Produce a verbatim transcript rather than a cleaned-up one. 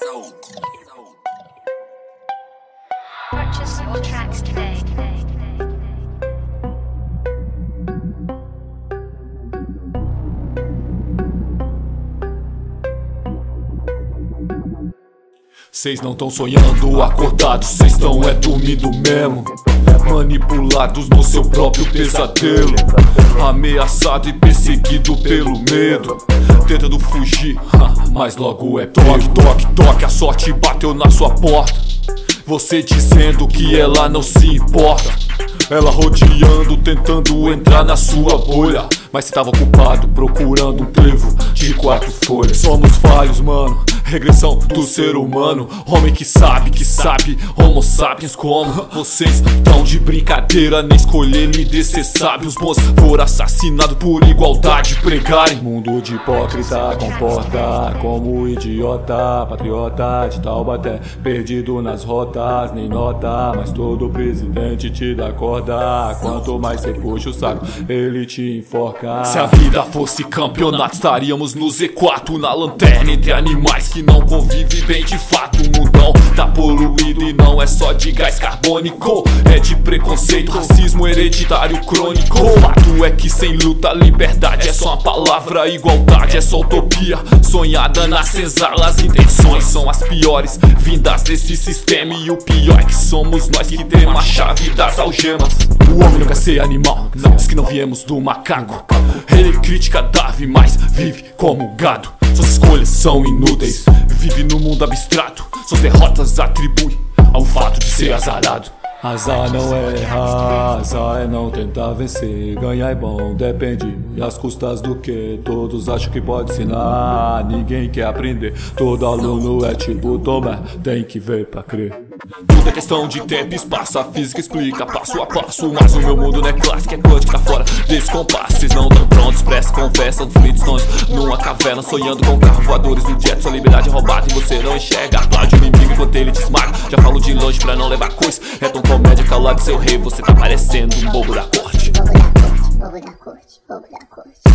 Purchase your tracks today. Cês não tão sonhando acordados, cês tão é dormindo mesmo. Manipulados no seu próprio pesadelo, ameaçado e perseguido pelo medo, tentando fugir, mas logo é toque, toque, toque. A sorte bateu na sua porta, você dizendo que ela não se importa. Ela rodeando, tentando entrar na sua bolha, mas cê tava ocupado procurando um trevo de quatro folhas. Somos falhos, mano, regressão do ser humano. Homem que sabe, que sabe, homo sapiens como vocês tão de brincadeira, nem escolher líder, cê sabe. Os bons foram assassinados por igualdade pregarem. Mundo de hipócrita comporta como idiota, patriota de Taubaté, perdido nas rotas, nem nota, mas todo presidente te dá corda. Quanto mais cê puxa o saco, ele te enforca. Se a vida fosse campeonato, estaríamos no Z quatro, na lanterna entre animais que não convivem bem de fato. O mundão tá poluído e não é só de gás carbônico, é de preconceito, racismo hereditário crônico. O fato é que sem luta, liberdade é só uma palavra, igualdade é só utopia sonhada nas senzalas. Intenções são as piores vindas desse sistema, e o pior é que somos nós que temos a chave das algemas. O homem não quer ser animal, não, diz que não viemos do macaco. Ele critica Darwin, mas vive como gado. Suas escolhas são inúteis, vive no mundo abstrato. Suas derrotas atribui ao fato de ser azarado. Azar não é errar, azar é não tentar vencer. Ganhar é bom, depende às custas do que. Todos acham que pode ensinar, ninguém quer aprender. Todo aluno é tipo Tomé, tem que ver pra crer. Tudo é questão de tempo e espaço, a física explica passo a passo. Mas o meu mundo não é clássico, é quântico, tá fora desse compasso. Vocês não tão prontos, pressa, conversa, Flintstones numa caverna, sonhando com carros voadores no jet. Sua liberdade é roubada e você não enxerga. Aplaude o inimigo enquanto ele te esmaga. Já falo de longe pra não levar coisa, é tão comédia que ao lado do seu rei você tá parecendo um bobo da corte. Bobo da corte, bobo da corte, bobo da corte.